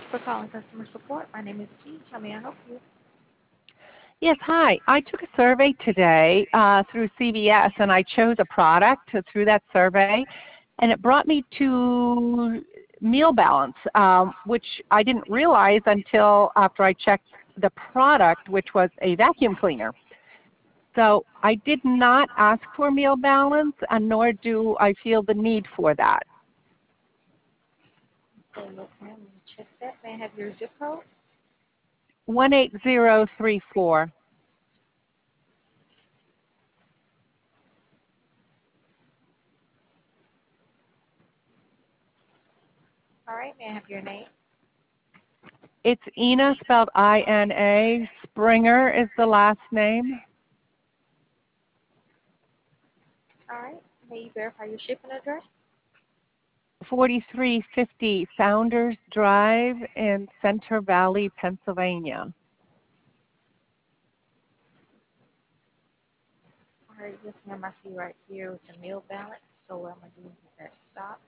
for calling customer support. My name is G. How may I help you? Yes, hi. I took a survey today through CVS, and I chose a product through that survey, and it brought me to Meal Balance, which I didn't realize until after I checked the product, which was a vacuum cleaner. So I did not ask for Meal Balance, and nor do I feel the need for that. Okay, yes, ma'am. Let me check that. May I have your zip code? 18034. All right. May I have your name? It's Ina, spelled I-N-A. Springer is the last name. All right. May you verify your shipping address? 4350 Founders Drive in Center Valley, Pennsylvania. All right. Yes, ma'am. I see right here it's a meal balance. So what I'm going to do is get that stopped.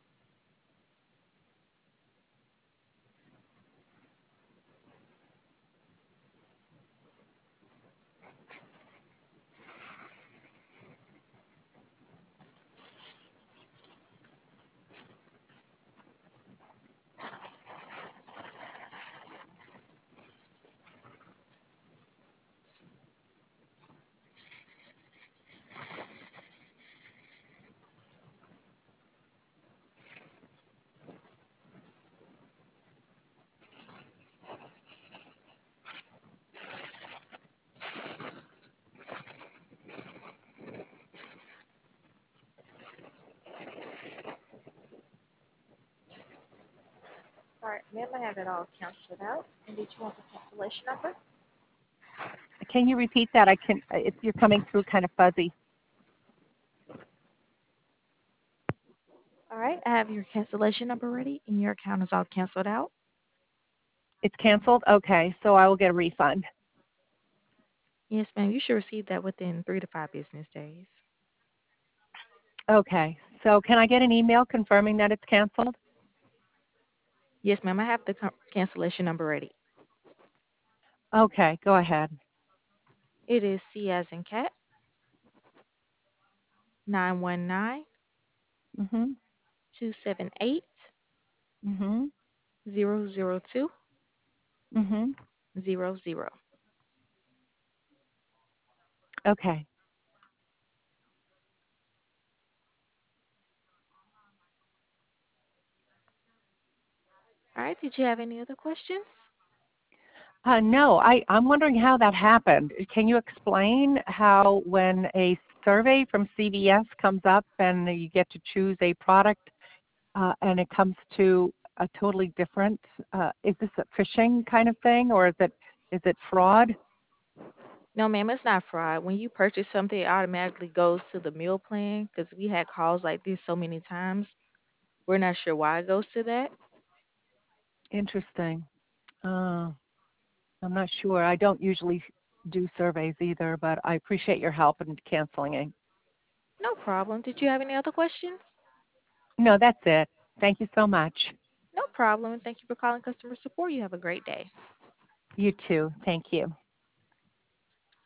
All right, ma'am. I have it all canceled out. And did you want the cancellation number? Can you repeat that? You're coming through kind of fuzzy. All right. I have your cancellation number ready, and your account is all canceled out. It's canceled? Okay, so I will get a refund. Yes, ma'am. You should receive that within 3 to 5 business days. Okay, so can I get an email confirming that it's canceled? Yes, ma'am. I have the cancellation number ready. Okay, go ahead. It is C as in cat 919 Mhm. 278 Mhm. 002 Mhm. 00. Okay. All right. Did you have any other questions? No, I'm wondering how that happened. Can you explain how when a survey from CVS comes up and you get to choose a product and it comes to a totally different, is this a phishing kind of thing, or is it fraud? No, ma'am. It's not fraud. When you purchase something, it automatically goes to the meal plan because we had calls like this so many times. We're not sure why it goes to that. Interesting. I'm not sure. I don't usually do surveys either, but I appreciate your help in canceling it. No problem. Did you have any other questions? No, that's it. Thank you so much. No problem. Thank you for calling customer support. You have a great day. You too. Thank you.